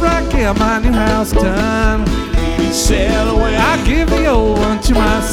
Whenever I get my new house done, sail away. I give the old one to my